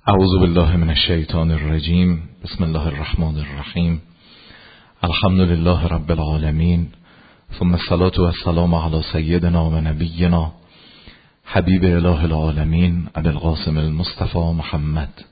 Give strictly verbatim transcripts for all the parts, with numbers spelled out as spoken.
اعوذ بالله من الشیطان الرجیم. بسم الله الرحمن الرحیم. الحمد لله رب العالمین، ثم الصلاة والسلام علی سیدنا و نبینا حبیب اله العالمین ابی القاسم المصطفى محمد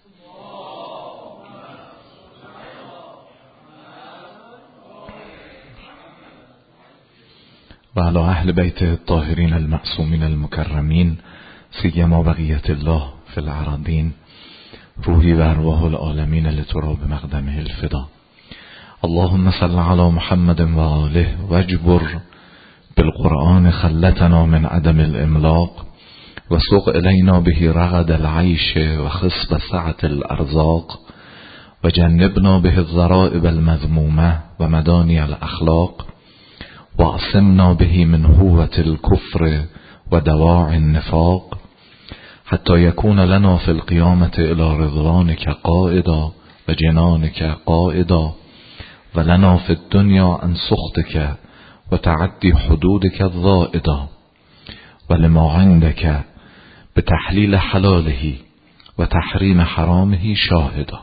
و علی اهل بیت الطاهرین المعصومین المکرمین سیما بقیت الله فی الارضین روحی و ارواح العالمین لتراب مقدمه الفدا. اللهم صل علی محمد و آله واجبر بالقرآن خلتنا من عدم الاملاق و سوق الینا به رغد العیش و خصب سعة الارزاق و جنبنا به الضرائب المذمومه و مدانی الاخلاق و عصمنا به من هوة الكفر و دواعی النفاق حتی یکون لنا فی القیامة الى رضوانک قائدا و جنانک قائدا و لنا فی الدنیا عن سخطک و تعدی حدودک الضائدا و لما عندک بتحلیل حلاله و تحریم حرامه شاهدا.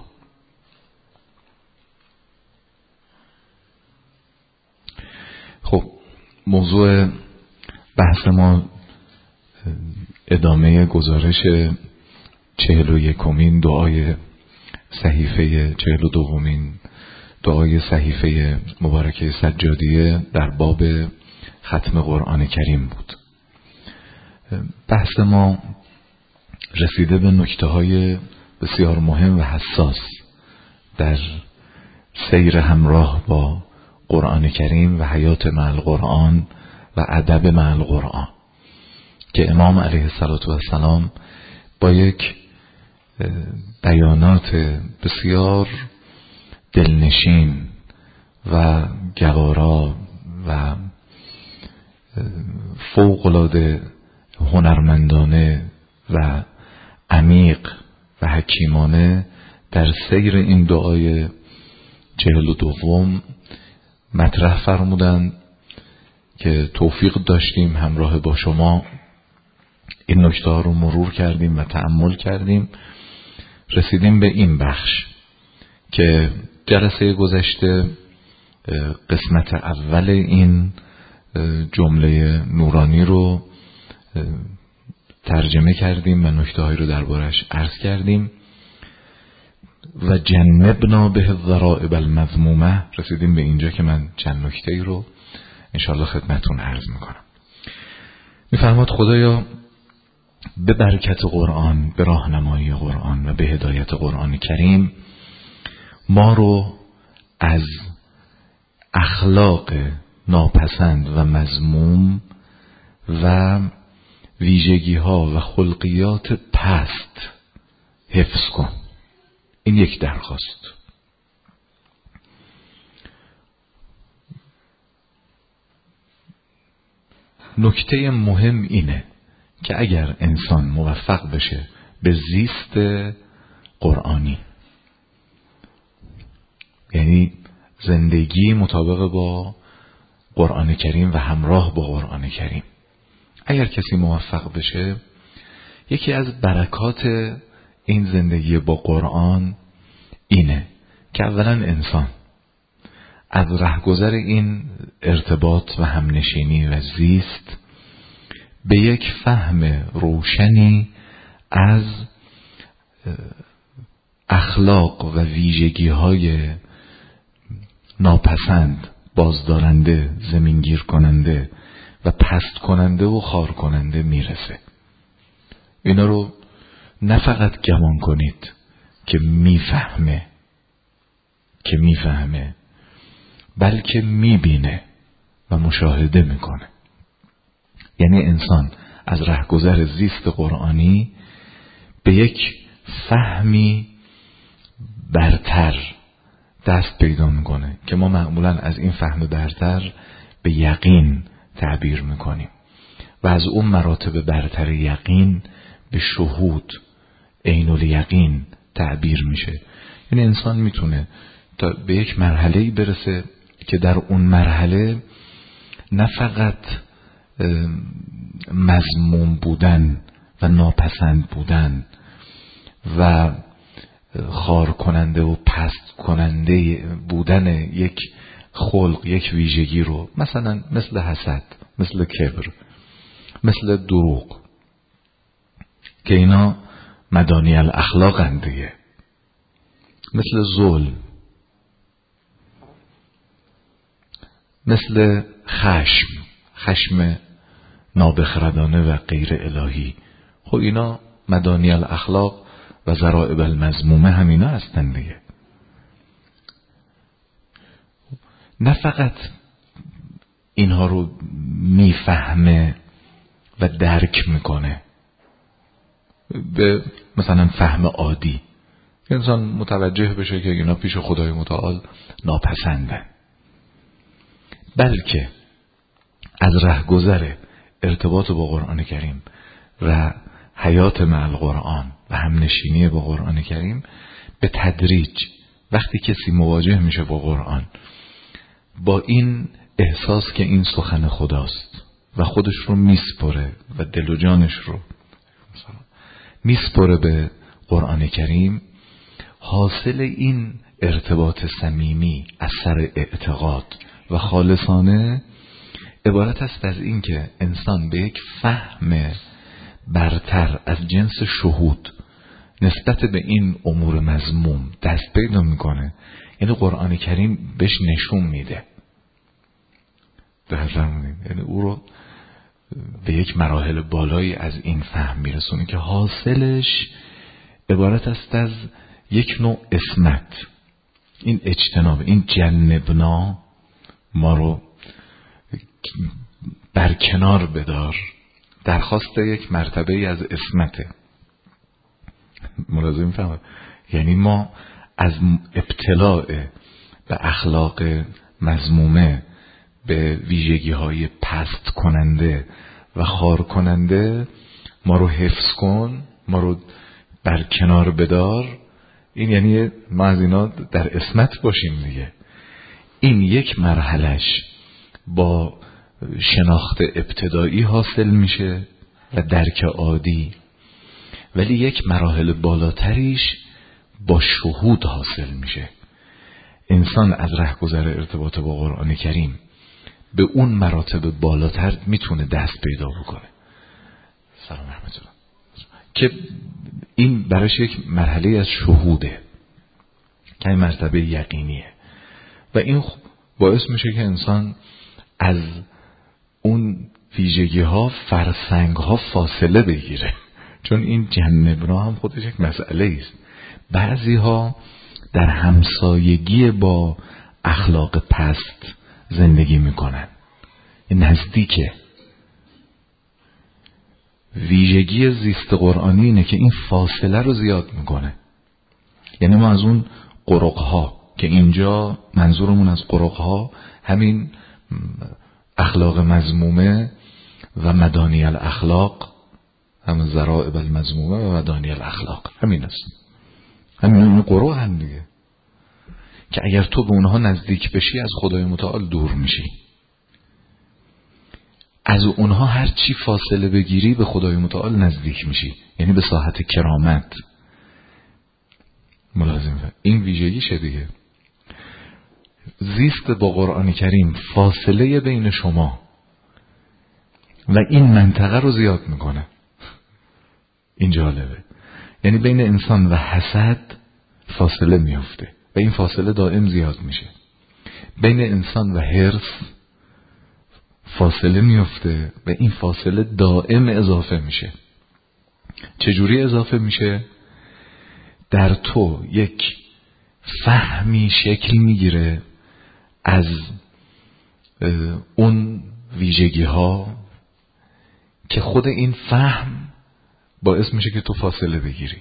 خب، موضوع بحث ما ادامه گزارش چهل و یکمین دعای صحیفه چهل و دومین دعای صحیفه مبارکه سجادیه در باب ختم قرآن کریم بود. بحث ما رسیده به نکته های بسیار مهم و حساس در سیر همراه با قرآن کریم و حیات مع القرآن و ادب مع القرآن که امام علیه السلام با یک بیانات بسیار دلنشین و گوارا و فوق‌العاده هنرمندانه و عمیق و حکیمانه در سیر این دعای چهل و دوم مطرح فرمودند که توفیق داشتیم همراه با شما این نکته ها رو مرور کردیم و تأمل کردیم. رسیدیم به این بخش که جلسه گذشته قسمت اول این جمله نورانی رو ترجمه کردیم و نکته هایی رو دربارش عرض کردیم و جنبنا به الضرائب المذمومه. رسیدیم به اینجا که من چند نکته ای رو انشاءالله خدمتون عرض میکنم. میفرماد خدایا به برکت قرآن، به راهنمایی قرآن و به هدایت قرآن کریم ما رو از اخلاق ناپسند و مذموم و ویژگی ها و خلقیات پست حفظ کن. این یک درخواست. نکته مهم اینه که اگر انسان موفق بشه به زیست قرآنی، یعنی زندگی مطابق با قرآن کریم و همراه با قرآن کریم، اگر کسی موفق بشه، یکی از برکات این زندگی با قرآن اینه که اولا انسان از رهگذر این ارتباط و همنشینی و زیست به یک فهم روشنی از اخلاق و ویژگی های ناپسند، بازدارنده، زمینگیر کننده و پست کننده و خار کننده میرسه. اینا رو نه فقط گمان کنید که میفهمه که میفهمه بلکه میبینه و مشاهده میکنه. یعنی انسان از رهگذر زیست قرآنی به یک فهمی برتر دست پیدا میکنه که ما معمولا از این فهم برتر به یقین تعبیر میکنیم و از اون مراتب برتر یقین به شهود، عین الیقین تعبیر میشه. یعنی انسان میتونه تا به یک مرحله‌ای برسه که در اون مرحله نه فقط مذموم بودن و ناپسند بودن و خار کننده و پست کننده بودن یک خلق، یک ویژگی رو، مثلا مثل حسد، مثل کبر، مثل دروغ، که اینا مدانی الاخلاق دیگه، مثل ظلم، مثل خشم، خشم نابخردانه و غیر الهی. خب اینا مدانی الاخلاق و ضرائب المذمومه همینا هستن دیگه. نه فقط اینها رو میفهمه و درک میکنه به مثلا فهم عادی، انسان متوجه بشه که اینا پیش خدای متعال ناپسنده، بلکه از رهگذر ارتباط با قرآن کریم و حیات مع القرآن و همنشینی با قرآن کریم به تدریج وقتی کسی مواجه میشه با قرآن با این احساس که این سخن خداست و خودش رو میسپره و دل و جانش رو میسپره به قرآن کریم، حاصل این ارتباط صمیمی از سر اعتقاد و خالصانه عبارت است از این که انسان به یک فهم برتر از جنس شهود نسبت به این امور مذموم دست پیدا میکنه. یعنی قرآن کریم بهش نشون میده، یعنی او رو به یک مراحل بالایی از این فهم میرسونه که حاصلش عبارت است از یک نوع اسمت، این اجتناب، این جنبنا، ما رو برکنار بدار، درخواست یک مرتبه از اسمته. ملازم فهمه، یعنی ما از ابتلاع به اخلاق مذمومه، به ویژگی های پست کننده و خار کننده ما رو حفظ کن، ما رو برکنار بدار. این یعنی ما از اینا در اسمت باشیم دیگه. این یک مرحلش با شناخت ابتدایی حاصل میشه و درک عادی، ولی یک مراحل بالاتریش با شهود حاصل میشه. انسان از رهگذر ارتباط با قرآن کریم به اون مراتب بالاتر میتونه دست پیدا بکنه. سلام رحمت الله. که این براش یک مرحله از شهوده که این مرتبه یقینیه و این باعث میشه که انسان از اون ویژگی ها، فرسنگ ها فاصله بگیره، چون این جنبنا هم خودش یک مسئله است. بعضی ها در همسایگی با اخلاق پست زندگی میکنن، این نزدیکه. ویژگی زیست قرآنی اینه که این فاصله رو زیاد میکنه. یعنی ما از اون قرقها که اینجا منظورمون از قرقها همین اخلاق مذمومه و مدانی الاخلاق، هم ضرائب المذمومه و مدانی الاخلاق، همین است. همین اون قرق هم دیگه که اگر تو به اونها نزدیک بشی از خدای متعال دور میشی، از اونها هر چی فاصله بگیری به خدای متعال نزدیک میشی، یعنی به ساحت کرامت. ملازم این ویژگیشه دیگه. زیست با قرآن کریم فاصله بین شما و این منطقه رو زیاد میکنه. این جالبه. یعنی بین انسان و حسد فاصله میفته و این فاصله دائم زیاد میشه. بین انسان و حرص فاصله میفته و این فاصله دائم اضافه میشه. چجوری اضافه میشه؟ در تو یک فهمی شکل میگیره از اون ویژگی ها که خود این فهم باعث میشه که تو فاصله بگیری.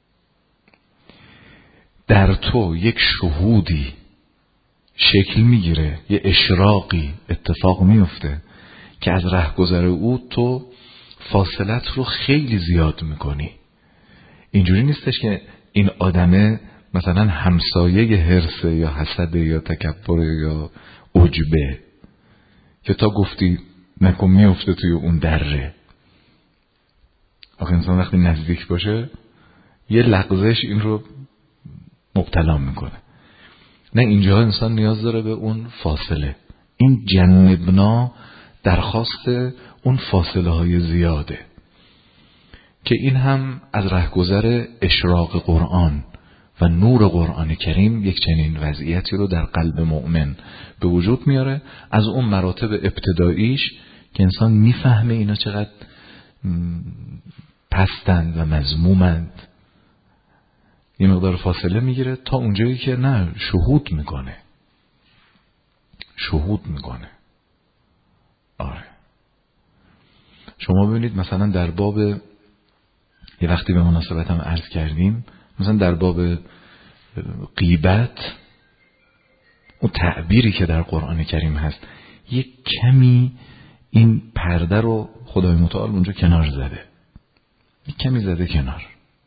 در تو یک شهودی شکل میگیره، یه اشراقی اتفاق میفته که از رهگذر او تو فاصلت رو خیلی زیاد میکنی. اینجوری نیستش که این آدمه مثلا همسایه حرصه یا حسد یا تکبر یا عجبه که تا گفتی نکن میفته توی اون دره. آخه انسان وقتی نزدیک باشه یه لغزش این رو مبتلا میکنه. نه، اینجا انسان نیاز داره به اون فاصله. این جنبنا درخواست اون فاصله های زیاده که این هم از رهگذر اشراق قرآن و نور قرآن کریم یک چنین وضعیتی رو در قلب مؤمن به وجود میاره. از اون مراتب ابتداییش که انسان میفهمه اینا چقدر پستند و مذمومند، یه مقدار فاصله میگیره تا اونجایی که نه، شهود میکنه شهود میکنه آره. شما ببینید مثلا در باب، یه وقتی به مناسبت هم عرض کردیم، مثلا در باب غیبت اون تعبیری که در قرآن کریم هست، یک کمی این پرده رو خدای متعال اونجا کنار زده، یک کمی زده کنار.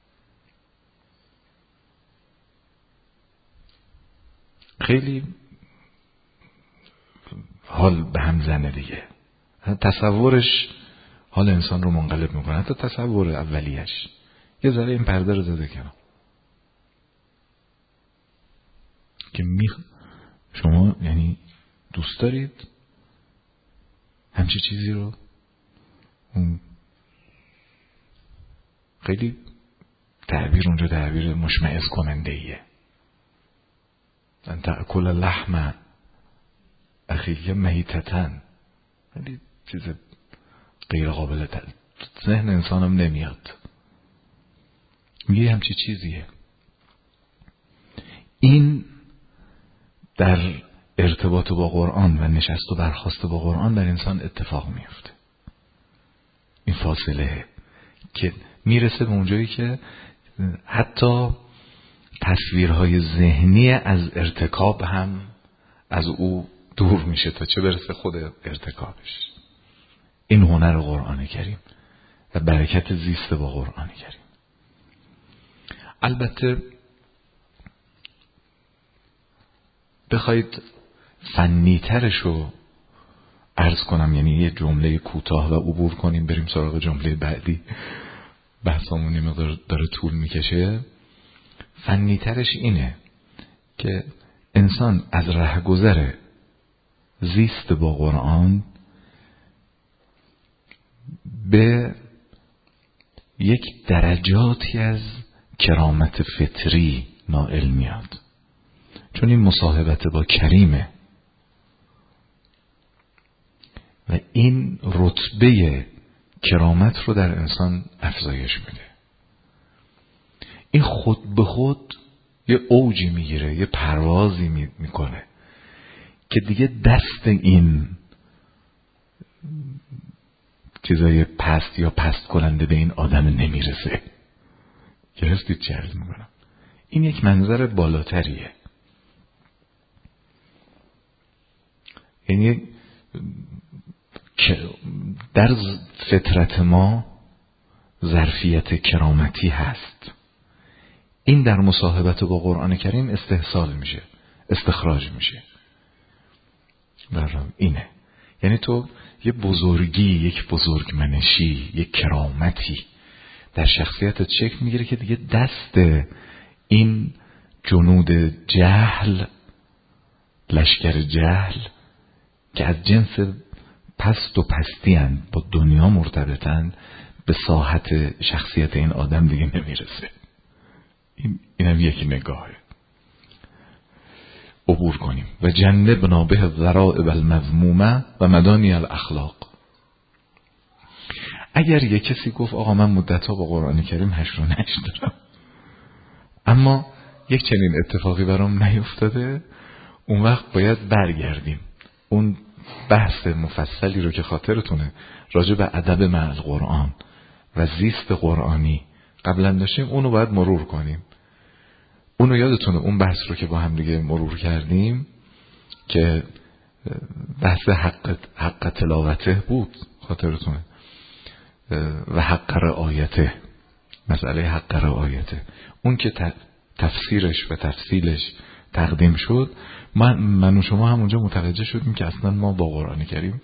خیلی حال به هم زنه دیگه. تصورش حال انسان رو منقلب میکنه، حتی تصور اولیش یه ذره این پرده رو زده کنار که می شما یعنی دوست دارید همچی چیزی رو. اون خیلی تعبیر اونجا تعبیر مشمئز کننده ایه. ان تأکل لحم اخیه میتتن، خیلی چیز غیر قابل ذهن انسانم نمیاد. میگه همچی چیزیه. این در ارتباط با قرآن و نشست و برخاست با قرآن در انسان اتفاق میفته. این فاصله که میرسه به اونجایی که حتی تصویرهای ذهنی از ارتکاب هم از او دور میشه تا چه برسه خود ارتکابش. این هنر قرآن کریم و برکت زیست با قرآن کریم. البته بخواید فنیترش رو عرض کنم، یعنی یه جمله کوتاه و عبور کنیم بریم سراغ جمله بعدی، بحثمون یه مقدار داره طول میکشه. فنیترش اینه که انسان از رهگذر زیست با قرآن به یک درجاتی از کرامت فطری نائل میاد، چون این مصاحبت با کریمه و این رتبه کرامت رو در انسان افزایش میده. این خود به خود یه اوجی میگیره، یه پروازی میکنه که دیگه دست این چیزای پست یا پست کننده به این آدم نمیرسه. گرفتید چه عرض میکنم؟ این یک منظر بالاتریه. یعنی در فطرت ما ظرفیت کرامتی هست. این در مصاحبت با قرآن کریم استحصال میشه، استخراج میشه. برام اینه، یعنی تو یه بزرگی، یک بزرگمنشی، یک کرامتی در شخصیتت شکل میگیره که دیگه دست این جنود جهل، لشکر جهل که از جنس پست و پستی هن، با دنیا مرتبطن، به ساحت شخصیت این آدم دیگه نمیرسه. این اینم یکی نگاهه. عبور کنیم. و جنبنا به ذرائب المذمومه و مدانی الاخلاق. اگر یک کسی گفت آقا من مدتها با قرآن کریم هشت و نشت دارم اما یک چنین اتفاقی برام نیفتاده، اون وقت باید برگردیم اون بحث مفصلی رو که خاطرتونه راجع به ادب مع القرآن و زیست قرآنی قبلا داشتیم، اونو باید مرور کنیم. اونو یادتونه اون بحث رو که با هم دیگه مرور کردیم که بحث حق, حق تلاوته بود، خاطرتونه، و حق رعایته، مسئله حق رعایته. اون که تفسیرش و تفصیلش تقدیم شد، من, من و شما هم اونجا متوجه شدیم که اصلا ما با قرآن کریم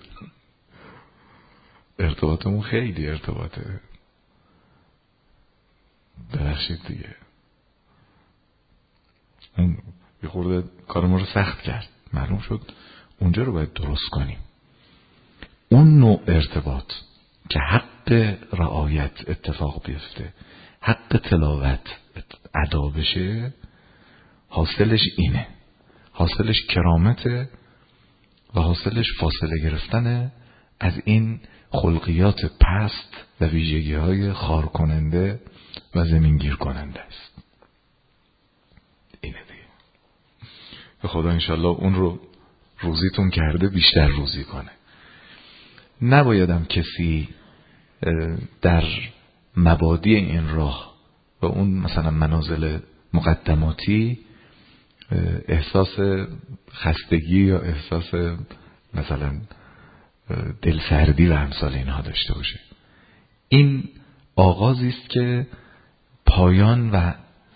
ارتباطمون خیلی ارتباطه درخشید دیگه. اون یه خورده کار ما رو سخت کرد. معلوم شد اونجا رو باید درست کنیم. اون نوع ارتباط که حق رعایت اتفاق بیفته، حق تلاوت ادا بشه، حاصلش اینه، حاصلش کرامته و حاصلش فاصله گرفتن از این خلقیات پست و ویژگی های خار کننده و زمینگیر کننده است. اینه دیگه. به خدا انشالله اون رو روزیتون کرده بیشتر روزی کنه. نبایدم کسی در مبادی این راه و اون مثلا منازل مقدماتی احساس خستگی یا احساس مثلا دلسردی و امثال اینها داشته باشه. این آغازی است که پایان و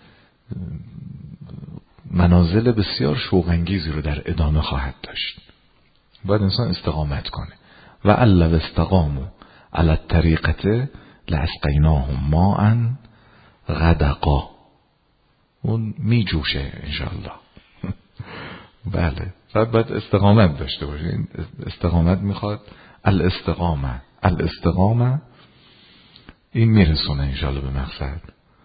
منازل بسیار شوق‌انگیزی رو در ادامه خواهد داشت. باید انسان استقامت کنه. و الا استقاموا علی الطریقه لاسقیناهم ماء غدقا. اون می جوشه انشاءالله. بله، باید باید استقامت داشته باشه. استقامت میخواد. الاستقامه الاستقامه این میرسونه انشاءالله به مقصد.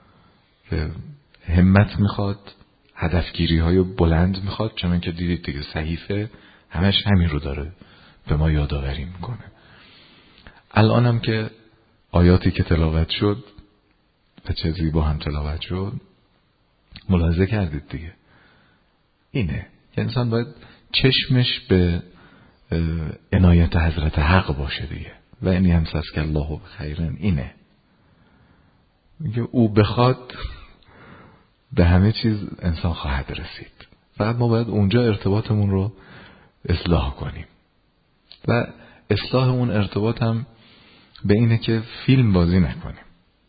همت میخواد، هدفگیری های بلند میخواد، چون که دیدید دیگه صحیفه همش همین رو داره به ما یادآوری میکنه. الانم که آیاتی که تلاوت شد و چه زیبا هم تلاوت شد ملاحظه کردید دیگه. اینه که انسان باید چشمش به عنایت حضرت حق باشه دیگه. و اینی هم سست که الله بخیرن. اینه میگه او بخواد به همه چیز انسان خواهد رسید. فقط ما باید اونجا ارتباطمون رو اصلاح کنیم. و اصلاح اون ارتباط هم به اینه که فیلم بازی نکنیم.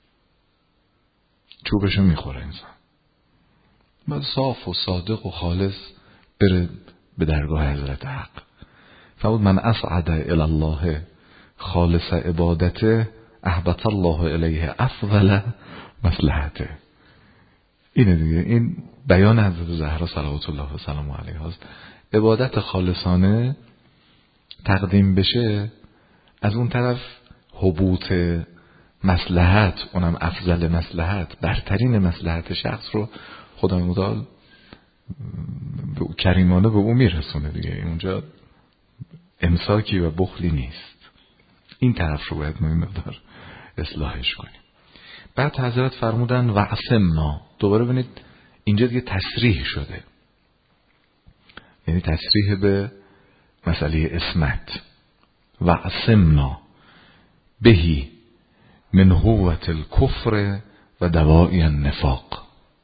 چوبشو میخوره انسان. باید صاف و صادق و خالص بره به درگاه حضرت حق. فرمود من اصعد الی الله خالص عبادته احبط الله الیه افضل مصلحته. اینه دیگه. این بیان حضرت زهرا صلوات الله و سلام علیها است. عبادت خالصانه تقدیم بشه، از اون طرف حبوط مصلحت، اونم افضل مصلحت، برترین مصلحت شخص رو خدا متعال کریمانه به اون میرسونه دیگه. اونجا امساکی و بخلی نیست. این طرف رو باید ما این مقدار اصلاحش کنیم. بعد حضرت فرمودن وعصمنا. دوباره ببینید اینجا دیگه تصریح شده، یعنی تصریح به مسئله اسمت. وعصمنا بهی من هوة الكفر و دوائی النفاق.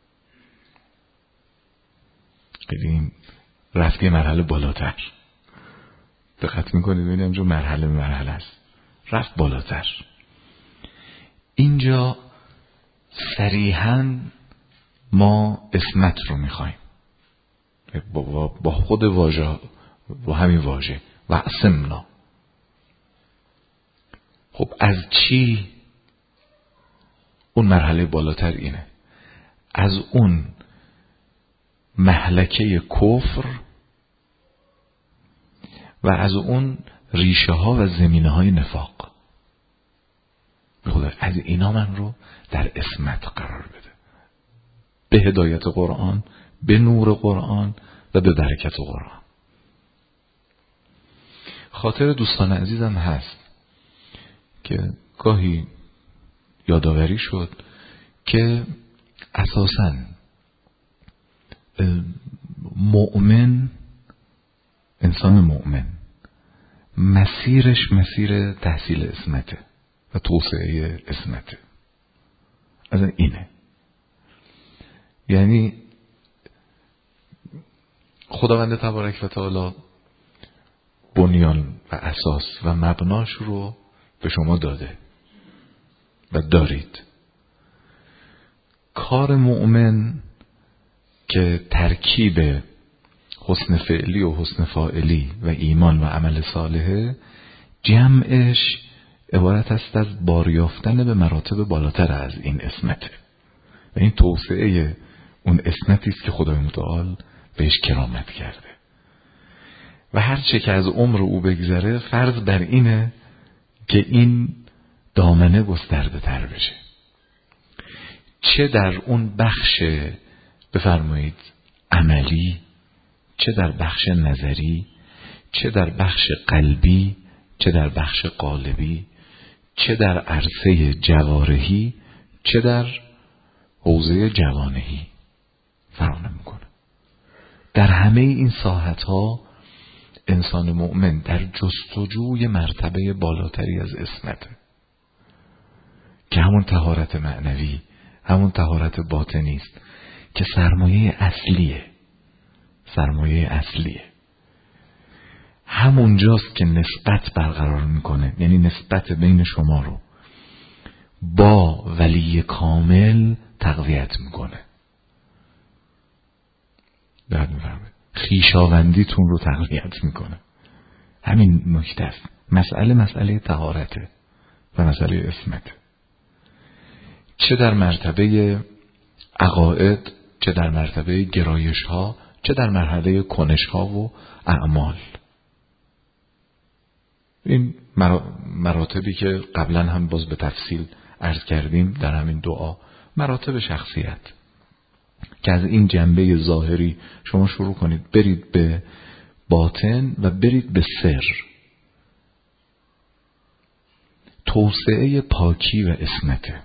این رفتی مرحله بالاتر. دقت میکنید ببینید اینجا مرحله مرحله است، رفت بالاتر. اینجا صریحاً ما اسمت رو میخوایم با, با خود واژه، با همین واژه وعصمنا. خب از چی؟ اون مرحله بالاتر اینه، از اون مهلکه کفر و از اون ریشه ها و زمینه های نفاق. خدا از اینا من رو در اسمت قرار بده، به هدایت قرآن، به نور قرآن و به برکت قرآن. خاطر دوستان عزیزم هست که گاهی یادآوری شد که اساساً مؤمن، انسان مؤمن مسیرش مسیر تحصیل اسمته و توسعه اسمته. از اینه، یعنی خداوند تبارک و تعالی بنیان و اساس و مبناش رو به شما داده و دارید. کار مؤمن که ترکیب حسن فعلی و حسن فاعلی و ایمان و عمل صالحه، جمعش عبارت است از باریافتن به مراتب بالاتر از این اسمته و این توسعه اون اسمتی است که خدای متعال بهش کرامت کرده و هر چه که از عمر او بگذره فرض بر اینه که این دامنه گسترده تر بشه، چه در اون بخش بفرمایید عملی، چه در بخش نظری، چه در بخش قلبی، چه در بخش قالبی، چه در عرصه جوارحی، چه در حوزه جوانحی. فرق نمیکنه. در همه این ساحت‌ها انسان مؤمن در جستجوی مرتبه بالاتری از عصمته که همون طهارت معنوی، همون طهارت باطنی است که سرمایه اصلیه. سرمایه اصلیه همونجاست که نسبت برقرار میکنه، یعنی نسبت بین شما رو با ولی کامل تقویت میکنه. درد میفرمه خیشاوندیتون رو تقویت میکنه. همین نکته است. مسئله مسئله طهارته و مسئله عصمته، چه در مرتبه عقاید، چه در مرتبه گرایش ها، چه در مرحله کنش ها و اعمال. این مراتبی که قبلا هم باز به تفصیل عرض کردیم در همین دعا، مراتب شخصیت که از این جنبه ظاهری شما شروع کنید برید به باطن و برید به سر، توسعه پاکی و عصمته.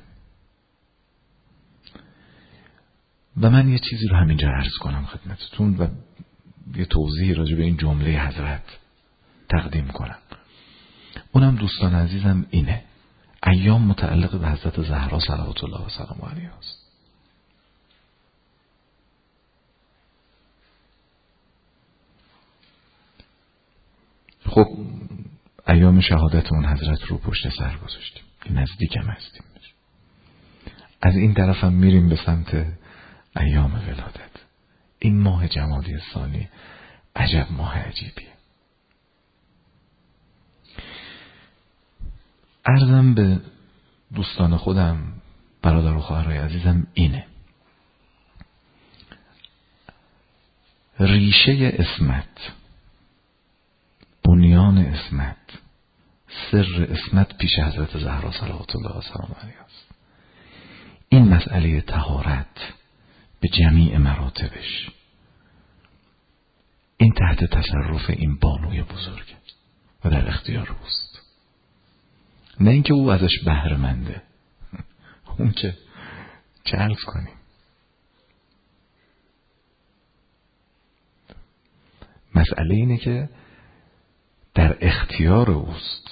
و من یه چیزی رو همینجا عرض کنم خدمتتون و یه توضیح راجع به این جمله حضرت تقدیم کنم. اونم دوستان عزیزم اینه، ایام متعلق به حضرت زهرا صلوات الله و سلام علیها است. خب ایام شهادت اون حضرت رو پشت سر گذاشتیم، نزدیکم هستیم. از این طرف هم میریم به سمت ایام ولادت. این ماه جمادی الثانی عجب ماه عجیبیه. عرضم به دوستان خودم، برادر و خواهرای عزیزم اینه، ریشه عصمت، بنیان عصمت، سر عصمت پیش حضرت زهرا صلوات الله و سلام علیها است. این مسئله طهارت به جمیع مراتبش، این تحت تصرف این بانوی بزرگ و در اختیار اوست. نه اینکه او ازش بهره منده، اون که چه عرض کنیم. مسئله اینه که در اختیار اوست،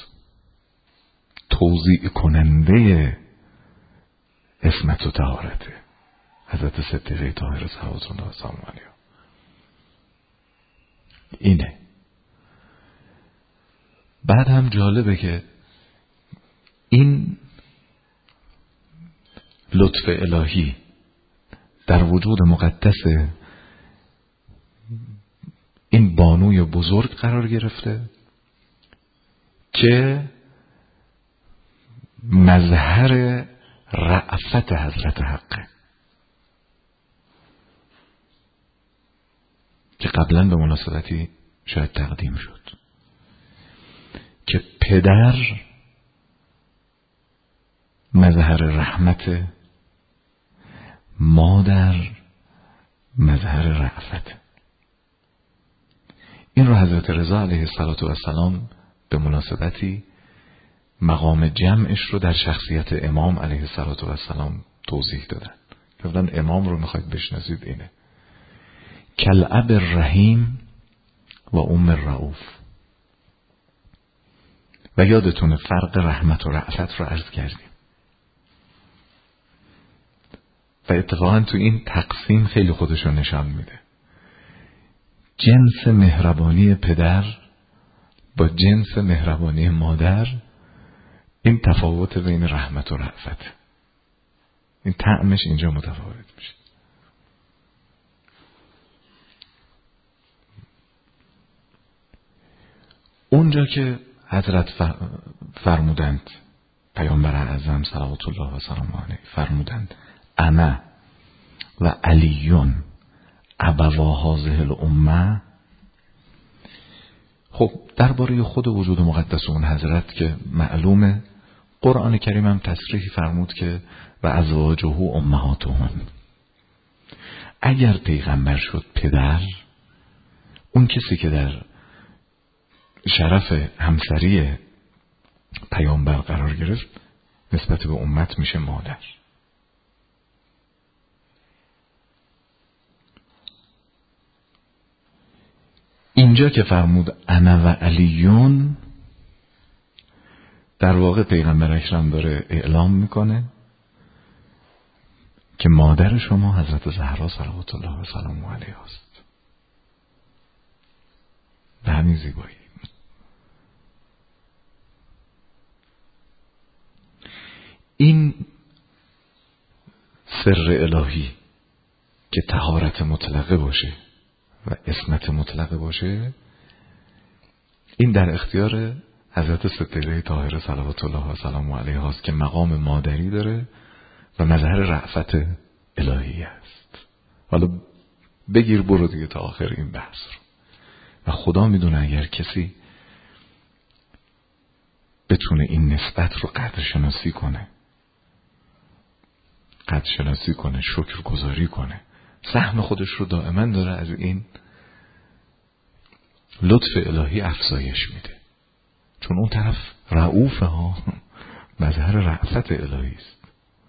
توزیع کننده عصمت و طهارته حضرت صدیقه طاهره صلوات الله و سلام علیها. اینه. بعد هم جالبه که این لطف الهی در وجود مقدس این بانوی بزرگ قرار گرفته که مظهر رأفت حضرت حقه، که قبلا به مناسبتی شاید تقدیم شد که پدر مظهر رحمت، مادر مظهر رأفت. این رو حضرت رضا علیه السلام به مناسبتی مقام جمعش رو در شخصیت امام علیه السلام توضیح دادن. گفتن امام رو میخواید بشناسید اینه، کالاب الرحیم و ام الرؤوف. و یادتونه فرق رحمت و رأفت رو عرض کردیم و اتفاقا تو این تقسیم خیلی خودشو نشان میده. جنس مهربانی پدر با جنس مهربانی مادر، این تفاوت بین رحمت و رأفت، این طعمش اینجا متفاوت میشه. اونجا که حضرت فرمودند، پیامبر اعظم صلوات الله و سلام علیه فرمودند انا و علیون ابوا هذه الامه. خب درباره خود وجود مقدس اون حضرت که معلومه، قرآن کریم هم تصریح فرمود که و ازواجه امهاتهم. اگر پیغمبر شد پدر، اون کسی که در شرف همسری پیامبر قرار گرفت نسبت به امت میشه مادر. اینجا که فرمود انا و علیون، در واقع پیغمبر اکرم داره اعلام میکنه که مادر شما حضرت زهرا صلوات الله و سلامه علیها است. به همین زیبایی. این سر الهی که طهارت مطلقه باشه و عصمت مطلقه باشه، این در اختیار حضرت ستیره طاهره صلوات الله و سلامه علیها است که مقام مادری داره و مظهر رأفت الهی است. حالا بگیر برو دیگه تا آخر این بحث رو. و خدا میدونه اگر کسی بتونه این نسبت رو قدر شناسی کنه، قدر شناسی کنه، شکر گذاری کنه، سهم خودش رو دائما داره از این لطف الهی افزایش میده. چون اون طرف رؤوفه ها، مظهر رأفت الهی است.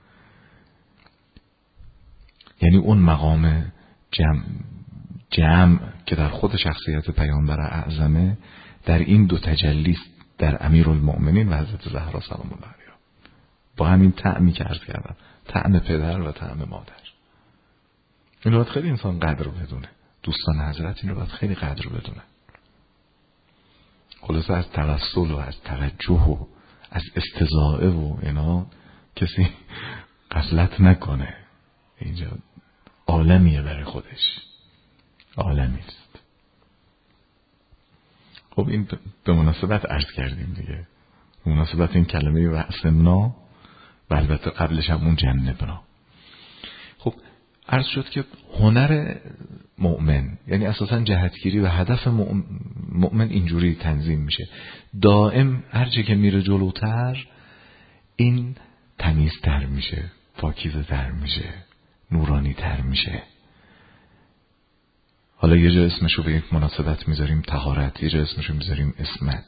یعنی اون مقام جمع, جمع که در خود شخصیت پیامبر اعظمه در این دو تجلی است، در امیرالمؤمنین و حضرت زهرا سلام الله علیها، با همین طعمی که عرض کردم، طعم پدر و طعم مادر. این رو باید خیلی انسان قدر بدونه. دوستان حضرت این رو باید خیلی قدر بدونه. خلاصه از توسل و از توجه و از استضاعه و اینا کسی غفلت نکنه. اینجا عالمیه برای خودش، عالمی است. خب این به مناسبت عرض کردیم دیگه، به مناسبت این کلمه وعصمنا و البته قبلش هم اون جنبنا. خب عرض شد که هنر مؤمن، یعنی اساساً جهتگیری و هدف مؤمن اینجوری تنظیم میشه، دائم هرچی که میره جلوتر این تمیزتر میشه، پاکیزه تر میشه، نورانی تر میشه. حالا یه جا اسمشو به یک مناسبت میذاریم طهارت، یه جا اسمشو میذاریم عصمت.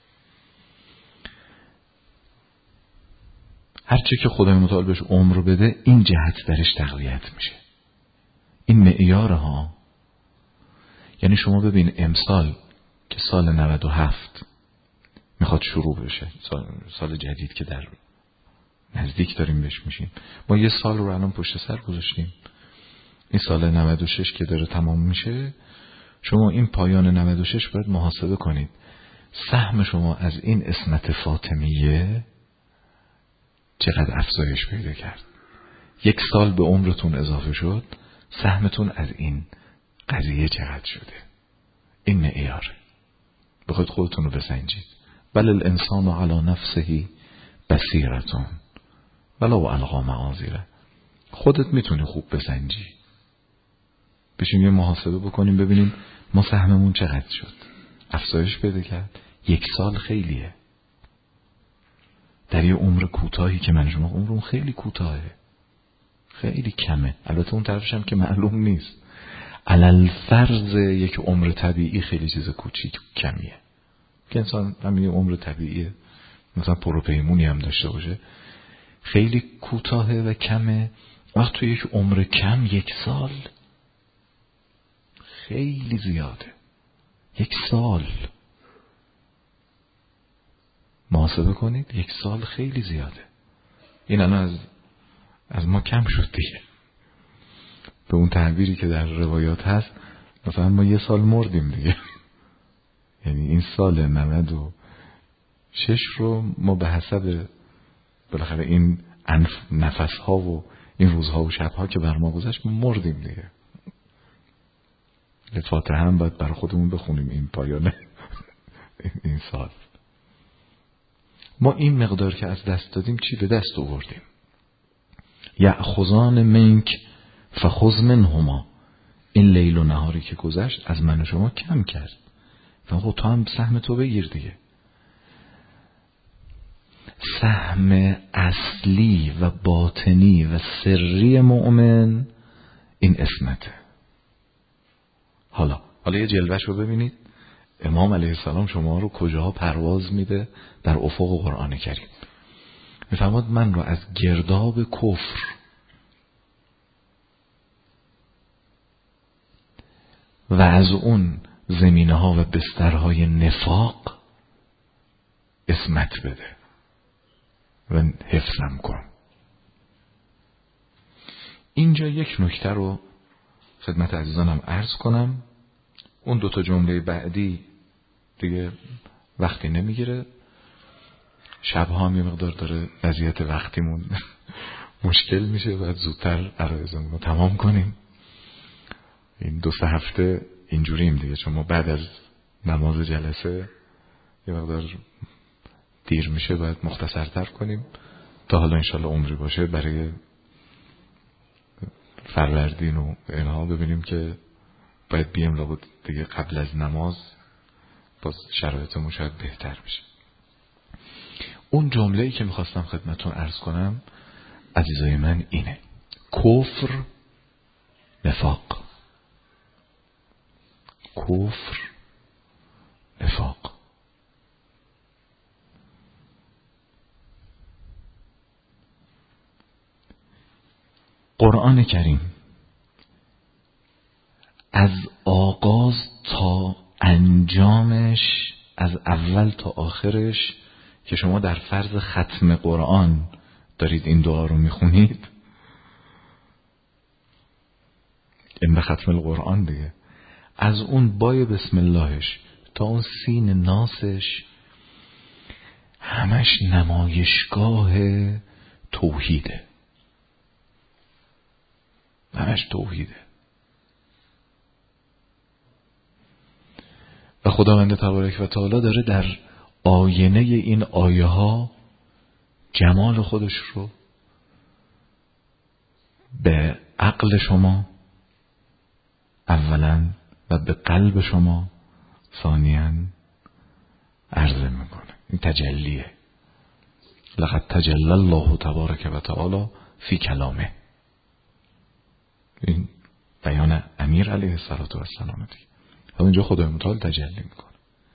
هرچی که خدای متعال بهش عمر بده این جهت درش تقویت میشه. این معیاره ها. یعنی شما ببین امسال که سال نود و هفت میخواد شروع بشه، سال, سال جدید که در نزدیک داریم بهش میشیم، ما یه سال رو الان پشت سر گذاشتیم. این سال نود و شش که داره تمام میشه، شما این پایان نود و شش باید محاسبه کنید سهم شما از این عصمت فاطمیه چقدر افزایش پیدا کرد. یک سال به عمرتون اضافه شد، سهمتون از این قضیه چقدر شده. این معیاره. بخواید خودتون رو بسنجید. بل الانسان علی نفسه بصیرتون ولو القا معاذیره. خودت میتونی خوب بسنجی. بشیم یه محاسبه بکنیم ببینیم ما سهممون چقدر شد، افزایش پیدا کرد. یک سال خیلیه در یه عمر کوتاهی که من شما عمرمون خیلی کوتاهه، خیلی کمه. البته اون طرفش هم که معلوم نیست. علل فرض یک عمر طبیعی خیلی چیز کوچیک کمیه که انسان هم یه عمر طبیعیه مثلا پروپیمونی هم داشته باشه خیلی کوتاهه و کمه. وقت تو یک عمر کم یک سال خیلی زیاده. یک سال محاسبه کنید، یک سال خیلی زیاده. این الان از از ما کم شد دیگه. به اون تعبیری که در روایات هست مثلا ما یه سال مردیم دیگه. یعنی این سال نود و شش رو ما به حسب بالاخره این نفس ها و این روزها و شب ها که بر ما گذشت مردیم دیگه. فاتحه هم باید برای خودمون بخونیم این پایانه این سال. ما این مقدار که از دست دادیم چی به دست آوردیم؟ یأخذان منک فخذ منهما، این لیل و نهاری که گذشت از من و شما کم کرد، خب تو هم سهم تو بگیر دیگه. سهم اصلی و باطنی و سری مؤمن این اسمته. حالا حالا یه جلوش رو ببینید، امام علیه السلام شما رو کجاها پرواز میده در افق قرآن کریم. میفرماد من رو از گرداب کفر و از اون زمینه ها و بسترهای نفاق عصمت بده و حفظم کن. اینجا یک نکته رو خدمت عزیزانم عرض کنم، اون دوتا جمله بعدی دیگه وقتی نمیگیره، شبها هم یه مقدار داره وضعیت وقتیمون مشکل میشه و زودتر عرایزمون رو تمام کنیم. این دو سه هفته اینجوریم دیگه، چون ما بعد از نماز جلسه یه مقدار دیر میشه، باید مختصرتر کنیم تا حالا انشالله عمری باشه برای فروردین و اینها ببینیم که باید بیم لابد دیگه قبل از نماز، باز شرایطمون شاید بهتر بشه. اون جمله‌ای که میخواستم خدمتون عرض کنم عزیزای من اینه: کفر نفاق، کفر نفاق. قرآن کریم از آغاز تا انجامش، از اول تا آخرش که شما در فرض ختم قرآن دارید این دعا رو میخونید، این به ختم القرآن دیگه، از اون بای بسم اللهش تا اون سین ناسش همش نمایشگاه توحیده، همش توحیده. و خداوند تبارک و تعالی داره در آینه این آیه ها جمال خودش رو به عقل شما اولا و به قلب شما ثانیاً عرضه میکنه. این تجلیه. لقد تجلی الله تبارک و تعالی فی کلامه. این بیان امیر علیه السلام دیگه. اینجا خدای متعال تجلی میکنه.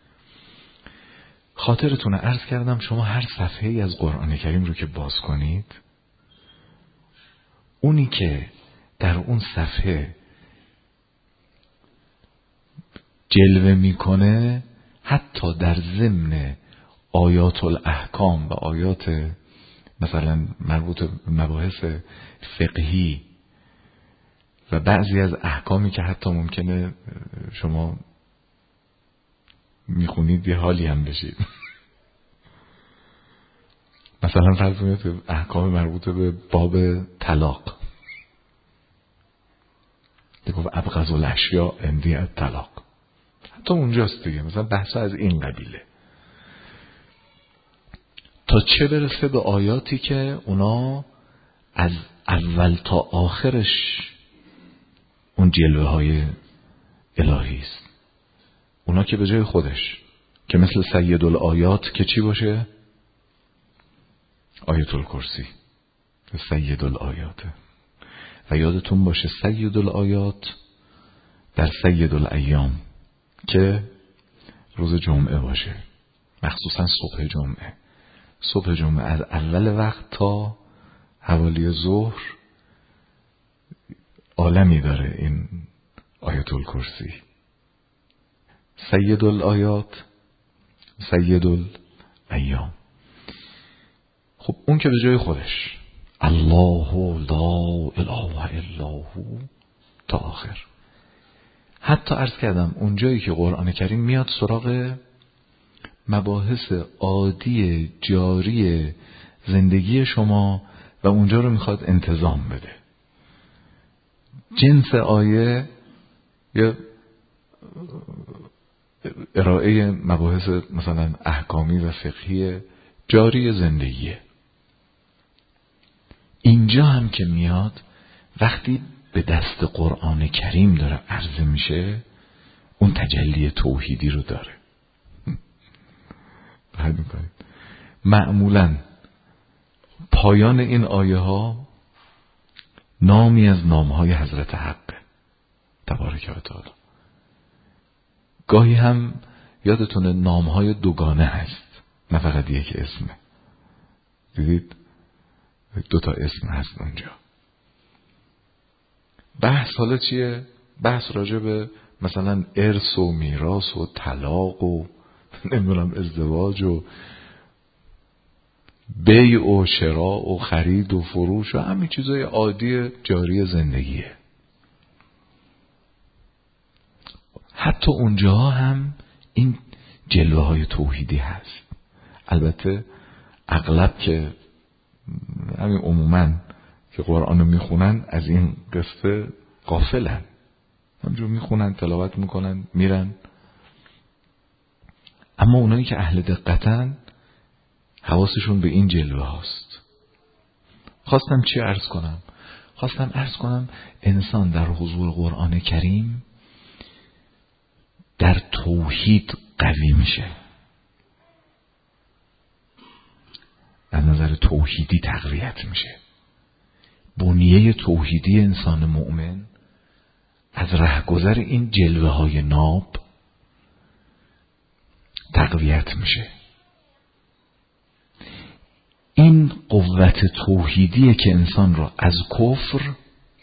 خاطرتون عرض کردم شما هر صفحه ای از قرآن کریم رو که باز کنید، اونی که در اون صفحه جلوه میکنه حتی در ضمن آیات الاحکام و آیات مثلا مربوط به مباحث فقهی و بعضی از احکامی که حتی ممکنه شما میخونید یه حالی هم بشید، مثلا فرض کنید احکام مربوط به باب طلاق، دیگه ابغض الاشیاء عندی الطلاق، حتی اونجاست دیگه، مثلا بحث از این قبیله، تا چه برسه به آیاتی که اونا از اول تا آخرش اون جلوه های الهی است. اونا که به جای خودش که مثل سید الآیات که چی باشه؟ آیت الکرسی سید الآیاته. و یادتون باشه سید الآیات در سید الایام که روز جمعه باشه، مخصوصا صبح جمعه. صبح جمعه از اول وقت تا حوالی ظهر عالمی داره این آیت الکرسی. سید الآیات سید الایام. خب اون که به جای خودش الله لا اله الا هو تا آخر. حتی عرض کردم اون جایی که قرآن کریم میاد سراغ مباحث عادی جاری زندگی شما و اونجا رو میخواد انتظام بده. جنس آیه یا ارائه مباحث مثلا احکامی و فقهی جاری زندگیه. اینجا هم که میاد وقتی به دست قرآن کریم داره عرضه میشه اون تجلی توحیدی رو داره. بعد میکنید معمولا پایان این آیه ها نامی از نامهای حضرت حق تبارک و تعالی. گاهی هم یادتونه نامهای دوگانه هست، نه فقط یک اسمه. دیدید دو تا اسم هست اونجا. بحث حالا چیه؟ بحث راجع به مثلا ارث و میراث و طلاق و نمیدونم ازدواج و بیع و شراء و خرید و فروش و همین چیزای عادی جاری زندگیه. حتی اونجا هم این جلوه های توحیدی هست. البته اغلب که همین عموماً که قرآنو میخونن از این قصه غافلن، همجور میخونن تلاوت میکنن میرن. اما اونایی که اهل دقتن حواسشون به این جلوه هاست. خواستم چی عرض کنم؟ خواستم عرض کنم انسان در حضور قرآن کریم در توحید قوی میشه، از نظر توحیدی تقویت میشه. بنیه توحیدی انسان مؤمن از رهگذر این جلوه های ناب تقویت میشه. این قوت توحیدیه که انسان را از کفر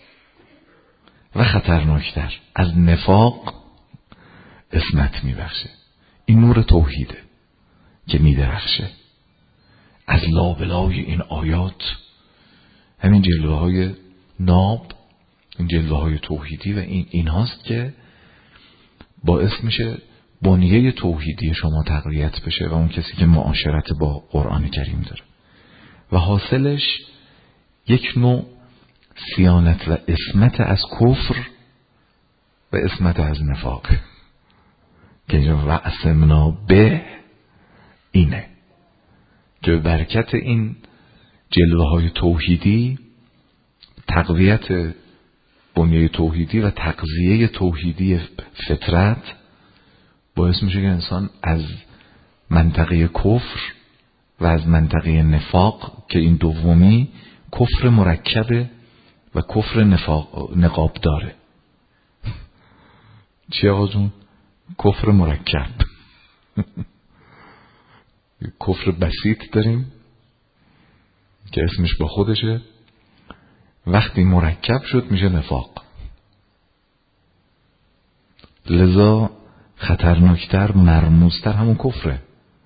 و خطرناکتر از نفاق عصمت میبخشه. این نور توحیده که میدرخشه از لابلای این آیات. همین جلوه های ناب، این جلوه های توحیدی و این این هاست که باعث میشه بنیه توحیدی شما تقویت بشه و اون کسی که معاشرت با قرآن کریم داره و حاصلش یک نوع صیانت و عصمت از کفر و عصمت از نفاق که اینجا وعصمنا به اینه که برکت این جلوه های توحیدی، تقویت بنیه توحیدی و تقضیه توحیدی فطرت باعث میشه که انسان از منطقه کفر و از منطقه نفاق که این دومی کفر مرکبه و کفر نفاق نقاب داره. چی آقا جون؟ کفر مرکب. کفر بسیط داریم که اسمش با خودشه، وقتی مرکب شد میشه نفاق. لذا خطرناکتر، مرموزتر همون کفره.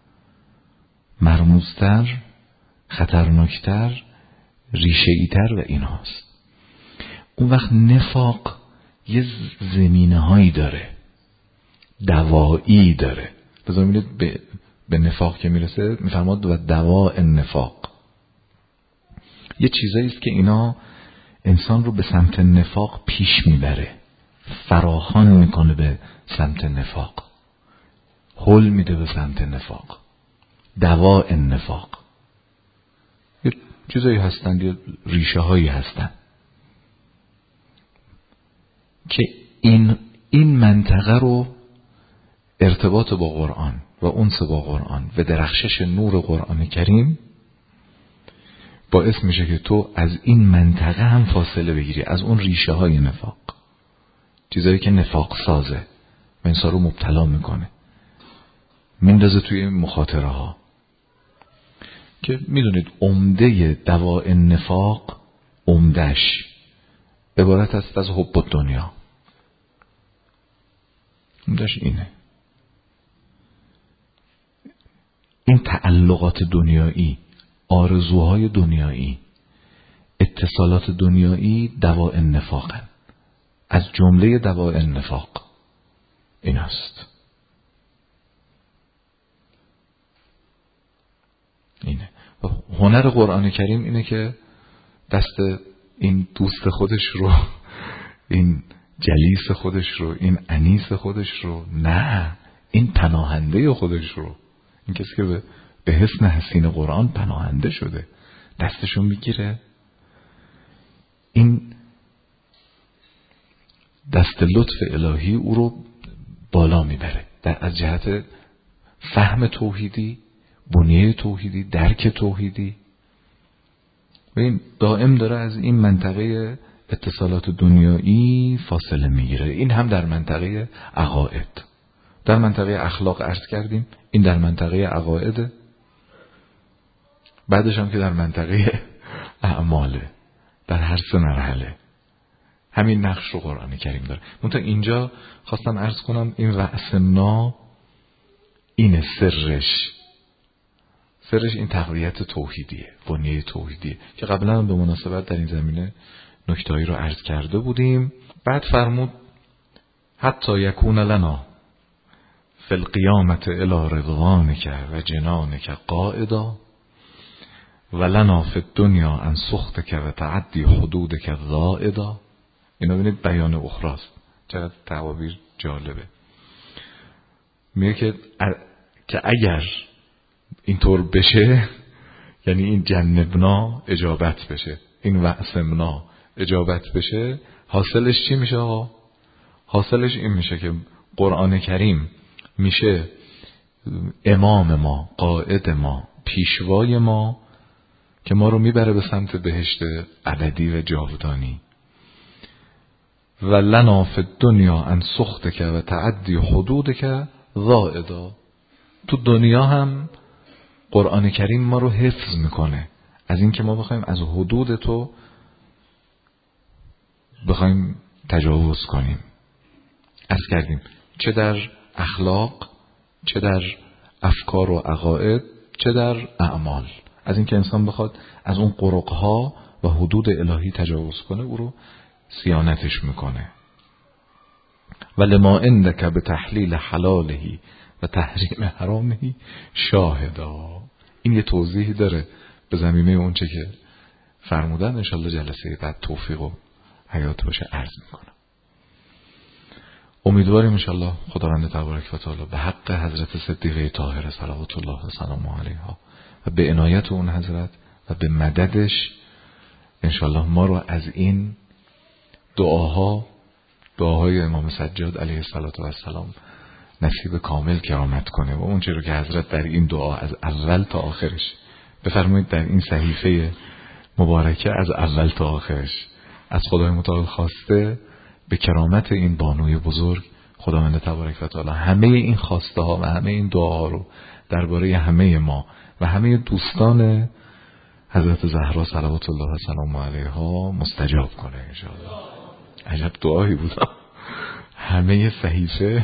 مرموزتر، خطرناکتر، ریشه ایتر و این هاست. اون وقت نفاق یه زمینه هایی داره، دوایی داره. لذا میبینید به, به نفاق که میرسه میفرماد و دواء نفاق. یه چیزایی است که اینا انسان رو به سمت نفاق پیش میبره، فراخوان میکنه به سمت نفاق، هل میده به سمت نفاق. دواء نفاق یه چیزایی هستن، یه ریشه هایی هستن که این این منطقه رو ارتباط با قرآن و انس با قرآن و درخشش نور قرآن کریم باعث میشه که تو از این منطقه هم فاصله بگیری، از اون ریشه های نفاق، چیزایی که نفاق سازه و انسان رو مبتلا میکنه، میندازه توی مخاطره ها. که میدونید عمده دواء نفاق، عمدش عبارت است از حب دنیا. عمدش اینه، این تعلقات دنیایی، آرزوهای دنیایی، اتصالات دنیایی دواء نفاقن. از جمله دواء نفاق این است. اینه هنر قرآن کریم، اینه که دست این دوست خودش رو، این جلیس خودش رو، این انیس خودش رو، نه، این پناهنده خودش رو، این کسی که به به حسن حسین قرآن پناهنده شده، دستشو میگیره. این دست لطف الهی او رو بالا میبره در از جهت فهم توحیدی، بنیه توحیدی، درک توحیدی. و این دائم داره از این منطقه اتصالات دنیایی فاصله میگیره. این هم در منطقه عقاید. در منطقه اخلاق عرض کردیم، این در منطقه عقایده، بعدش هم که در منطقه اعماله. در هر سه مرحله همین نقش رو قرآن کریم داره. منتها اینجا خواستم عرض کنم این وأسمنا این سرش سرش این تقویت توحیدیه، بنیه توحیدیه که قبلا هم به مناسبت در این زمینه نکتهایی رو عرض کرده بودیم. بعد فرمود حتی یکون لنا فی القیامت الی رضوانک و جنانک قائدا و لنا فی الدنیا ان سخطک و تعدی حدودک زائدا. اینا ببینید بیان اخراست، چقدر تعابیر جالبه. میگه که که اگر اینطور بشه، یعنی این جنبنا اجابت بشه، این وأسمنا اجابت بشه، حاصلش چی میشه آقا؟ حاصلش این میشه که قرآن کریم میشه امام ما، قائد ما، پیشوای ما که ما رو میبره به سمت بهشت ابدی و جاودانی. و لنا فی الدنیا ان سخطک و تعدی حدودک زائدا. تو دنیا هم قرآن کریم ما رو حفظ میکنه از این که ما بخوایم از حدود تو بخوایم تجاوز کنیم. عرض کردیم چه در اخلاق، چه در افکار و عقاید، چه در اعمال، از این که انسان بخواد از اون قرقها و حدود الهی تجاوز کنه او رو صیانتش میکنه. ولما عندک به تحلیل حلالهی و تحریم حرامهی شاهدا. این یه توضیحی داره به زمینه اون چه که فرمودن. انشالله جلسه بعد توفیق و حیات باشه عرض میکنم. امیدواریم انشالله خداوند تبارک و تعالی به حق حضرت صدیقه طاهره صلوات الله و سلامه علیها و به عنایت اون حضرت و به مددش انشالله ما رو از این دعاها، دعاهای امام سجاد علیه السلام نصیب کامل کرامت کنه و اون چیزی رو که حضرت در این دعا از اول تا آخرش بفرمایید در این صحیفه مبارکه از اول تا آخرش از خدای متعال خواسته به کرامت این بانوی بزرگ خداوند تبارک و تعالی همه این خواسته ها و همه این دعاها رو درباره همه ما و همه دوستان حضرت زهرا صلوات الله و سلامه علیها مستجاب کنه انشاءالله. عجب دعایی بود. همه صحیفه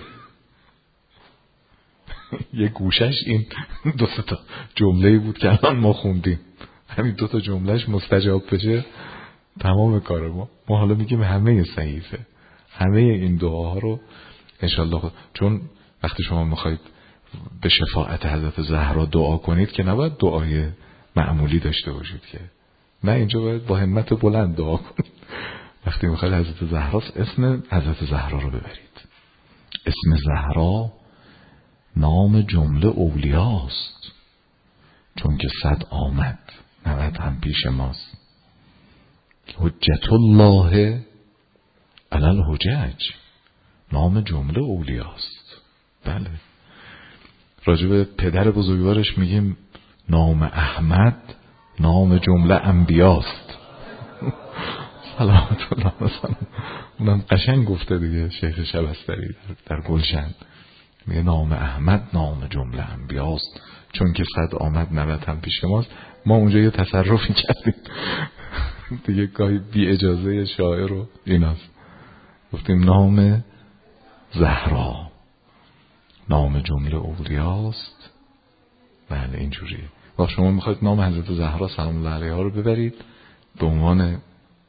یه گوشش این دو تا جمله بود که الان ما خوندیم، همین دو تا جملهش مستجاب بشه تمام کار ما. ما حالا میگیم همه صحیفه، همه این دعاها رو انشالله خود. چون وقتی شما میخواید به شفاعت حضرت زهرا دعا کنید که نباید دعای معمولی داشته باشید که نه، اینجا باید با همت بلند دعا کنید. وقتی میخواید حضرت زهرا، اسم حضرت زهرا رو ببرید. اسم زهرا نام جمله اولیاست، چون که صد آمد نود هم پیش ماست. حجت الله علی الحجج، نام جمله اولیاست. بله، راجع به پدر بزرگوارش میگیم نام احمد نام جمله انبیاست. سلامت الله مثلا اونم قشنگ گفته دیگه شیخ شبستری در گلشن، میگه نام احمد نام جمله انبیاست، چون که صد آمد نود هم پیش ماست. ما اونجا یه تصرفی کردیم دیگه گاهی بی اجازه شاعر رو ایناست، گفتیم نام زهرا نام جمله اولیاست. بله اینجوریه. وقت شما میخواید نام حضرت زهرا سلام الله علیها رو ببرید به عنوان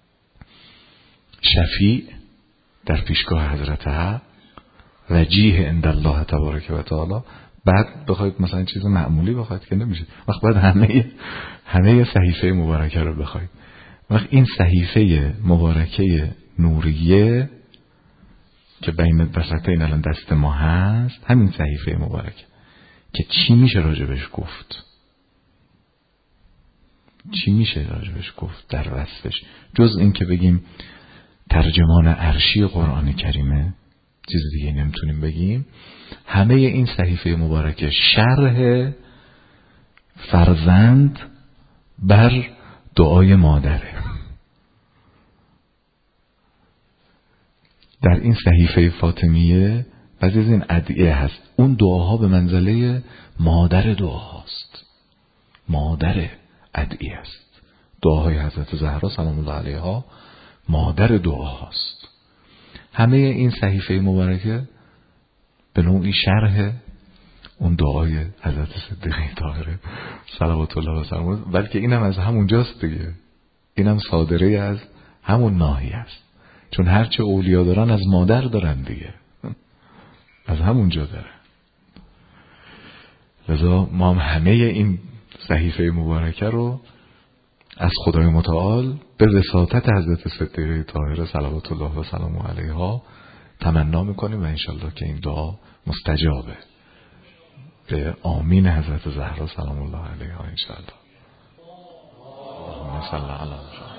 شفیع در پیشگاه حضرت حق، وجیه عند الله تبارک و تعالی، بعد بخواید مثلا چیز معمولی بخواید که نمیشه. وقت بعد همه همه صحیفه مبارکه رو بخواید. وقت این صحیفه مبارکه نوریه که بین بسطین الان دست ما هست، همین صحیفه مبارکه که چی میشه راجبش گفت، چی میشه راجبش گفت در وصفش، جز این که بگیم ترجمان عرشی قرآن کریمه، چیز دیگه نمیتونیم بگیم. همه این صحیفه مبارکه شرح فرزند بر دعای مادره. در این صحیفه فاطمیه بعضی از این ادعیه هست، اون دعاها به منزله مادر دعاهاست، مادر ادعیه است. دعاهای حضرت زهرا سلام الله علیها مادر دعاهاست. همه این صحیفه مبارکه به نوعی شرح اون دعای حضرت صدیقه طاهره صلوات الله و سلامه، بلکه اینم از همونجاست دیگه، اینم صادره از همون ناحیه است، چون هرچه اولیا دارن از مادر دارن دیگه، از همونجا داره. لذا ما هم همه این صحیفه مبارکه رو از خدای متعال به وساطت حضرت صدیقه طاهره صلوات الله و سلامه علیها تمنا میکنیم و انشالله که این دعا مستجابه. به آمین حضرت زهرا سلام الله علیها انشالله. اللهم صل علی